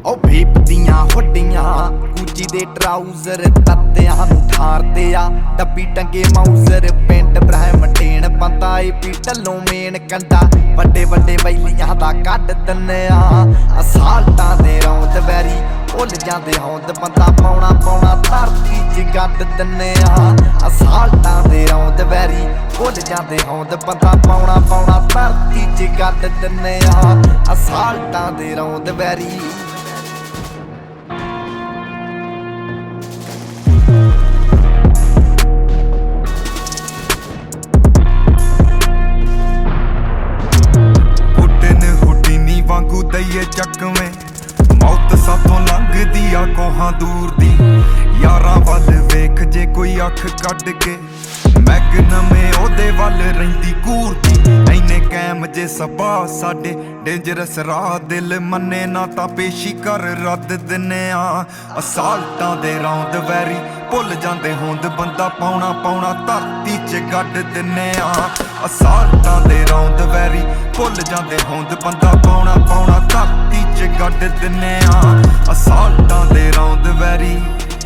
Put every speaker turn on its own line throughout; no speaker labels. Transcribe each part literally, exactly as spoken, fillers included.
ਉਹ ਭੀਪ ਦੀਆਂ ਹੁੱਡੀਆਂ ਗੁੱਚੀ ਦੇ ਟਰਾਊਜ਼ਰ ਤੱਤਿਆਂ ਨੂੰ ਠਾਰਦੇ ਆ ਡੱਬੀ ਟੰਗੇ ਮਾਊਜ਼ਰ ਪਿੰਡ ਬ੍ਰਹਮਟੇਨ ਬੰਦਾ ਏ ਪੀ ਢੱਲੋਂ ਮੇਨ ਕੰਡਾ ਵੱਡੇ ਵੱਡੇ ਬੈਲੀਆਂ ਦਾ ਕੱਢ ਦਿੰਨੇ ਆ ਅਸਾਲਟਾਂ ਦੇ ਰੌਂਦ ਵੈਰੀ ਭੁੱਲ ਜਾਂਦੇ ਹੌਂਦ ਬੰਦਾ ਪਾਉਣਾ ਪਾਉਣਾ ਧਰਤੀ 'ਚ ਗੱਡ ਦਿੰਨੇ ਆ ਅਸਾਲਟਾਂ ਦੇ ਰੌਂਦ ਵੈਰੀ ਭੁੱਲ ਜਾਂਦੇ ਹੌਂਦ ਬੰਦਾ ਪਾਉਣਾ ਪਾਉਣਾ ਧਰਤੀ 'ਚ ਗੱਡ ਦਿੰਨੇ ਆ ਅਸਾਲਟਾਂ ਦੇ ਰੌਂਦ ਵੈਰੀ ਵਾਂਗੂ ਦਈਏ ਚੱਕਵੇਂ ਮੌਤ ਸਾਥੋਂ ਲੰਘਦੀ ਆ ਕੋਹਾਂ ਦੂਰ ਦੀ ਯਾਰਾਂ ਵੱਲ ਵੇਖ ਜੇ ਕੋਈ ਅੱਖ ਕੱਢ ਕੇ ਮੈਗਨਮੇ ਉਹਦੇ ਵੱਲ ਰਹਿੰਦੀ ਘੂਰਦੀ ਐਨੇ ਕੈਮ ਜੇ ਸਭਾ ਸਾਡੇ ਡੇਂਜਰਸ ਰਾਹ ਦਿਲ ਮੰਨੇ ਨਾ ਤਾਂ ਪੇਸ਼ੀ ਕਰ ਰੱਦ ਦਿੰਨੇ ਆ ਅਸਾਲਟਾਂ ਦੇ ਰੌਂਦ ਵੈਰੀ ਭੁੱਲ ਜਾਂਦੇ ਹੋਂਦ ਬੰਦਾ ਪਾਉਣਾ ਪਾਉਣਾ ਧਰਤੀ 'ਚ ਗੱਡ ਦਿੰਨੇ ਆ ਅਸਾਲਟਾਂ ਦੇ ਰੌਂਦ ਵੈਰੀ ਭੁੱਲ ਜਾਂਦੇ ਹੋਂਦ ਬੰਦਾ ਪਾਉਣਾ ਪਾਉਣਾ ਧਰਤੀ 'ਚ ਗੱਡ ਦਿੰਨੇ ਆ ਅਸਾਲਟਾਂ ਦੇ ਰੌਂਦ ਵੈਰੀ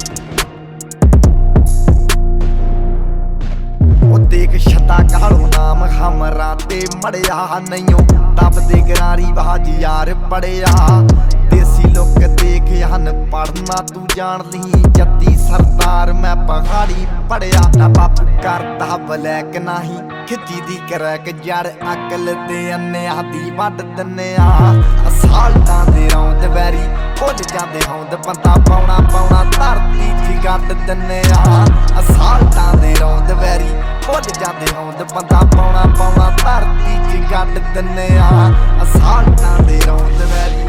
ਉਹ ਦੇਖ ਛੱਤਾ ਕਾਲੋ ਨਾਮ ਹਮਰਾਂ ਤੇ ਮੜਿਆ ਨਹੀਂਓ ਦੱਬਦੇ ਗਰਾਰੀ ਬਾਜ ਯਾਰ ਪੜਿਆ ਦੇਸੀ ਲੋਕ ਦੇਖ ਹਨ ਪੜਨਾ ਤੂੰ ਜਾਣ ਲਈ ਜੱਤੀ ਸਰਦਾਰ ਮੈਂ ਪਹਾੜੀ ਪੜਿਆ ਨਾ ਬਾਪੂ ਕਰਦਾ ਬਲੈਕ ਨਹੀਂ ਖਿੱਚੀ ਦੀ ਕਰੈਕ ਜੜ ਅਕਲ ਤੇ ਅੰਨਿਆਂ ਦੀ ਵੱਢ ਦਿੰਨੇ ਆ ਅਸਾਲਟਾਂ ਦੇ ਰੌਂਦ ਵੈਰੀ ਭੁੱਲ ਜਾਂਦੇ ਹੌਂਦ ਬੰਦਾ ਪਾਉਣਾ ਪਾਉਣਾ ਧਰਤੀ 'ਚ ਗੱਡ ਦਿੰਨੇ ਆ ਅਸਾਲਟਾਂ ਦੇ ਰੌਂਦ ਵੈਰੀ ਭੁੱਲ ਜਾਂਦੇ ਹੌਂਦ ਬੰਦਾ ਪਾਉਣਾ ਪਾਉਣਾ ਧਰਤੀ 'ਚ ਗੱਡ ਦਿੰਨੇ ਆ ਅਸਾਲਟਾਂ ਦੇ ਰੌਂਦ ਵੈਰੀ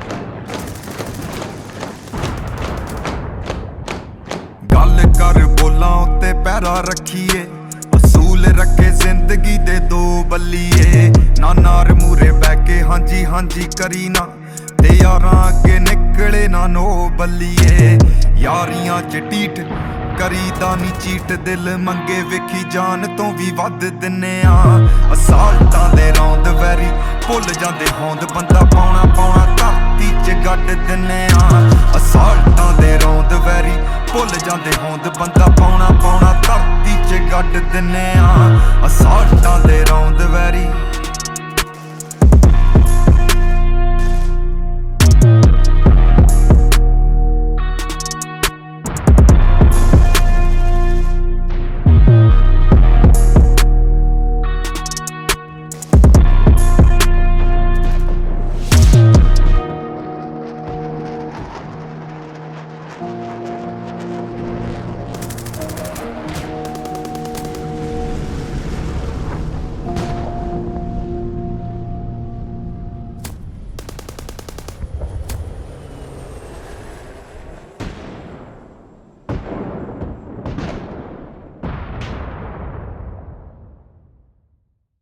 ਗੱਲ ਕਰ ਬੋਲਾਂ ਉੱਤੇ ਪੈਰਾ ਰੱਖੀਏ ਅਸੂਲ ਰੱਖੇ ਜ਼ਿੰਦਗੀ ਦੇ ਦੋ ਬੱਲੀਏ ਨਾ ਨਾਰ ਮੂਰੇ ਬਹਿ ਕੇ ਹਾਂਜੀ ਹਾਂਜੀ ਕਰੀ ਨਾ ਤੇ ਯਾਰਾਂ ਅੱਗੇ ਨਿਕਲੇ ਨਾ ਨੋ ਬੱਲੀਏ ਯਾਰੀਆਂ 'ਚ ਢੀਠ ਕਰੀਦਾ ਨੀ ਚੀਟ ਦਿਲ ਮੰਗੇ ਵੇਖੀ ਜਾਨ ਤੋਂ ਵੀ ਵੱਧ ਦਿੰਨੇ ਆ ਅਸਾਲਟਾਂ ਦੇ ਰੌਂਦ ਵੈਰੀ ਭੁੱਲ ਜਾਂਦੇ ਹੌਂਦ ਬੰਦਾ ਪਾਉਣਾ ਪਾਉਣਾ ਧਰਤੀ 'ਚ ਗੱਡ ਦਿੰਨੇ ਆ ਅਸਾਲਟਾਂ ਦੇ ਰੌਂਦ ਵੈਰੀ ਭੁੱਲ ਜਾਂਦੇ ਹੌਂਦ ਬੰਦਾ ਪਾਉਣਾ ਪਾਉਣਾ ਧਰਤੀ 'ਚ ਗੱਡ ਦਿੰਨੇ ਆ ਅਸਾਲਟਾਂ ਦੇ ਰੌਂਦ ਵੈਰੀ